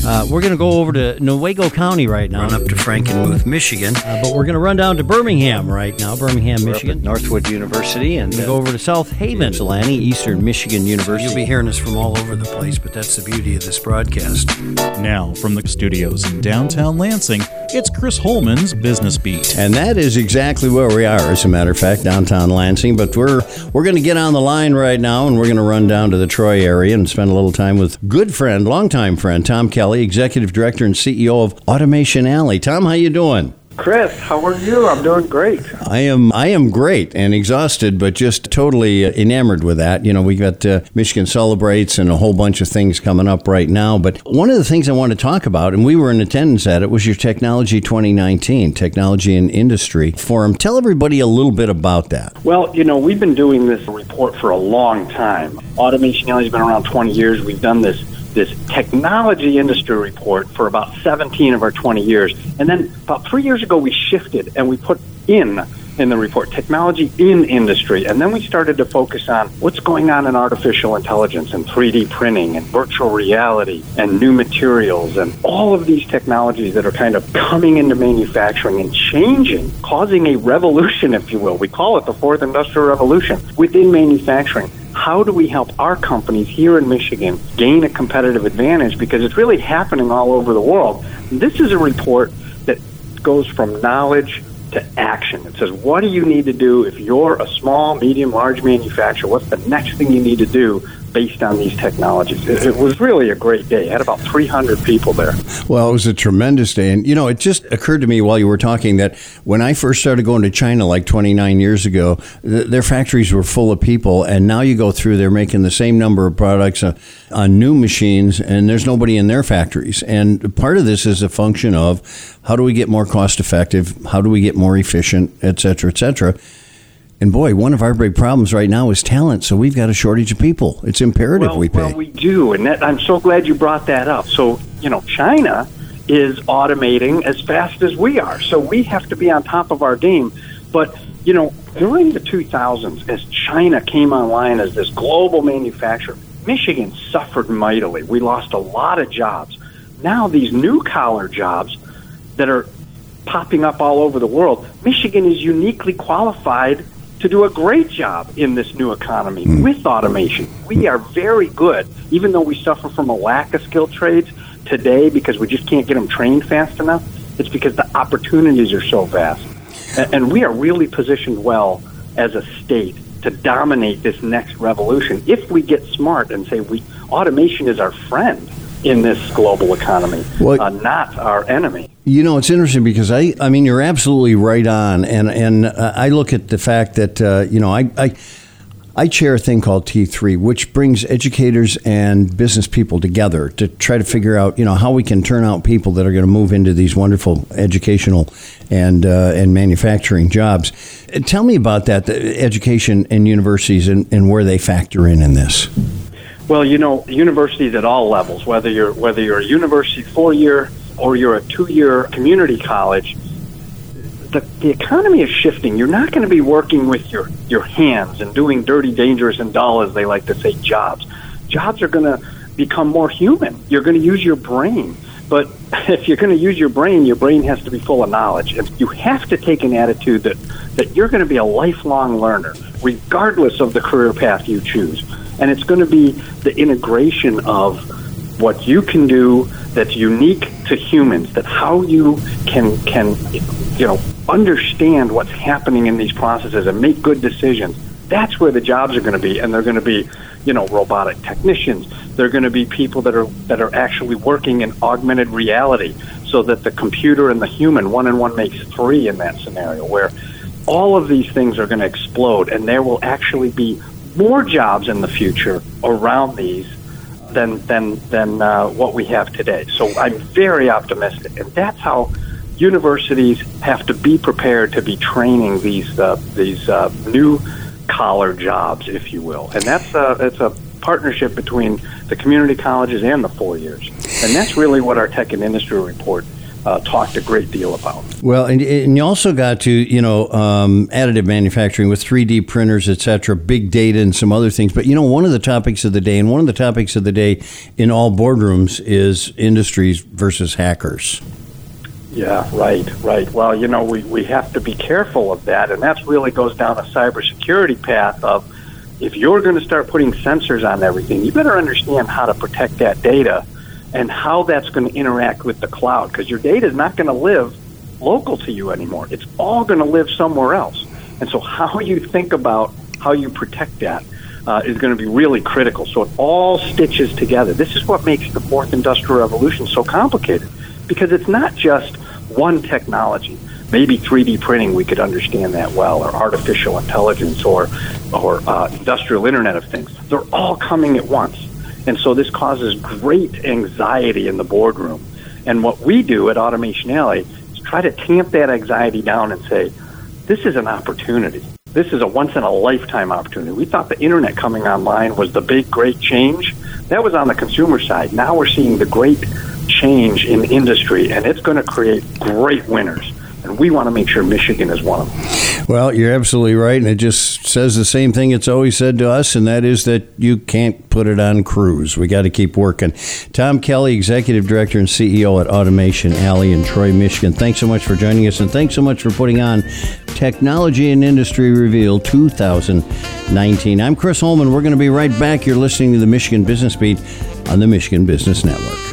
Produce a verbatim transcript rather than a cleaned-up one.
Uh, we're going to go over to Newaygo County right now. Run up to Frankenmuth, Michigan. Uh, but we're going to run down to Birmingham right now, Birmingham, We're Michigan. Up at Northwood University. And we uh, go over to South Haven, Ypsilanti, Eastern Michigan University. You'll be hearing us from all over the place, but that's the beauty of this broadcast. Now, from the studios in downtown Lansing, it's Chris Holman's Business Beat. And that is exactly where we are, as a matter of fact, downtown Lansing. But we're we're going to get on the line right now, and we're going to run down to the Troy area and spend a little time with good friend, longtime friend, Tom Kelly, Executive Director and C E O of Automation Alley. Tom, how you doing? Chris, how are you? I'm doing great. I am I am great and exhausted, but just totally uh, enamored with that. You know, we got uh, Michigan Celebrates and a whole bunch of things coming up right now. But one of the things I want to talk about, and we were in attendance at it, was your Technology twenty nineteen, Technology and Industry Forum. Tell everybody a little bit about that. Well, you know, we've been doing this report for a long time. Automation Alley's been around twenty years. We've done this this technology industry report for about seventeen of our twenty years. And then about three years ago, we shifted and we put in in the report technology in industry. And then we started to focus on what's going on in artificial intelligence and three D printing and virtual reality and new materials and all of these technologies that are kind of coming into manufacturing and changing, causing a revolution, if you will. We call it the fourth industrial revolution within manufacturing. How do we help our companies here in Michigan gain a competitive advantage? Because it's really happening all over the world. This is a report that goes from knowledge to action. It says, what do you need to do if you're a small, medium, large manufacturer? What's the next thing you need to do based on these technologies? It, it was really a great day. I had about three hundred people there. Well, it was a tremendous day. And, you know, it just occurred to me while you were talking that when I first started going to China like twenty-nine years ago, th- their factories were full of people. And now you go through, they're making the same number of products uh, on new machines, and there's nobody in their factories. And part of this is a function of how do we get more cost effective? How do we get more efficient, et cetera, et cetera. And boy, one of our big problems right now is talent. So we've got a shortage of people. It's imperative well, we pay. Well, we do. And that, I'm so glad you brought that up. So, you know, China is automating as fast as we are. So we have to be on top of our game. But, you know, during the two thousands, as China came online as this global manufacturer, Michigan suffered mightily. We lost a lot of jobs. Now these new collar jobs that are popping up all over the world, Michigan is uniquely qualified to do a great job in this new economy mm. with automation. We are very good, even though we suffer from a lack of skilled trades today because we just can't get them trained fast enough. It's because the opportunities are so vast. And, and we are really positioned well as a state to dominate this next revolution if we get smart and say we automation is our friend in this global economy, well, uh, not our enemy. You know, it's interesting because I, I mean, you're absolutely right on, and and uh, I look at the fact that uh, you know, I, I I chair a thing called T three, which brings educators and business people together to try to figure out, you know, how we can turn out people that are going to move into these wonderful educational and uh, and manufacturing jobs. Tell me about that, the education and universities and, and where they factor in in this. Well, you know, universities at all levels, whether you're whether you're a university four-year or you're a two-year community college, the, the economy is shifting. You're not going to be working with your, your hands and doing dirty, dangerous, and dull, as they like to say, jobs. Jobs are going to become more human. You're going to use your brain. But if you're going to use your brain, your brain has to be full of knowledge. And you have to take an attitude that, that you're going to be a lifelong learner, regardless of the career path you choose. And it's going to be the integration of what you can do that's unique to humans, that how you can, can you know, understand what's happening in these processes and make good decisions. That's where the jobs are going to be, and they're going to be, you know, robotic technicians. They're going to be people that are that are actually working in augmented reality, so that the computer and the human, one and one makes three in that scenario, where all of these things are going to explode, and there will actually be more jobs in the future around these than than than uh, what we have today. So I'm very optimistic, and that's how universities have to be prepared to be training these uh, these uh, new collar jobs, if you will. And that's a, it's a partnership between the community colleges and the four years. And that's really what our Tech and Industry Report uh, talked a great deal about. Well, and, and you also got to, you know, um, additive manufacturing with three D printers, et cetera, big data and some other things. But, you know, one of the topics of the day, and one of the topics of the day in all boardrooms is industries versus hackers. Yeah, right, right. Well, you know, we, we have to be careful of that, and that really goes down a cybersecurity path of, if you're going to start putting sensors on everything, you better understand how to protect that data and how that's going to interact with the cloud, because your data is not going to live local to you anymore. It's all going to live somewhere else. And so how you think about how you protect that uh, is going to be really critical. So it all stitches together. This is what makes the fourth industrial revolution so complicated, because it's not just one technology. Maybe three D printing, we could understand that well, or artificial intelligence, or or uh, industrial Internet of Things. They're all coming at once. And so this causes great anxiety in the boardroom. And what we do at Automation Alley is try to tamp that anxiety down and say, this is an opportunity. This is a once-in-a-lifetime opportunity. We thought the Internet coming online was the big, great change. That was on the consumer side. Now we're seeing the great change in industry, and it's going to create great winners. And we want to make sure Michigan is one of them. Well, you're absolutely right, and it just says the same thing it's always said to us, and that is that you can't put it on cruise. We got to keep working. Tom Kelly, Executive Director and C E O at Automation Alley in Troy, Michigan. Thanks so much for joining us, and thanks so much for putting on Technology and Industry Reveal two thousand nineteen. I'm Chris Holman. We're going to be right back. You're listening to the Michigan Business Beat on the Michigan Business Network.